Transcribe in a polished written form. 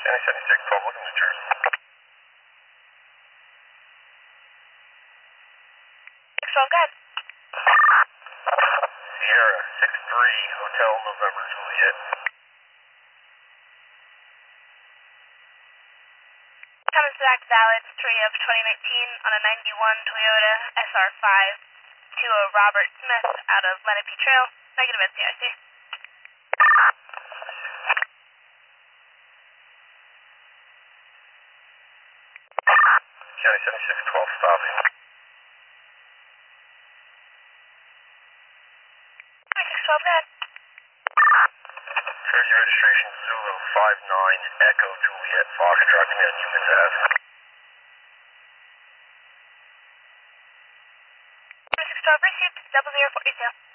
County 76, 12, welcome to New Jersey. Control, go ahead. Sierra 63, Hotel November Juliet. Thomas Back Valid, 3 of 2019 on a 91 Toyota SR5 to a Robert Smith out of Lenape Trail. Negative NCIC. County 76, 12, stopping. 7612, go ahead. Jersey registration Zulu 59 Echo Juliet Foxtrot, give me on Humans Ave. 7612 received, 0042.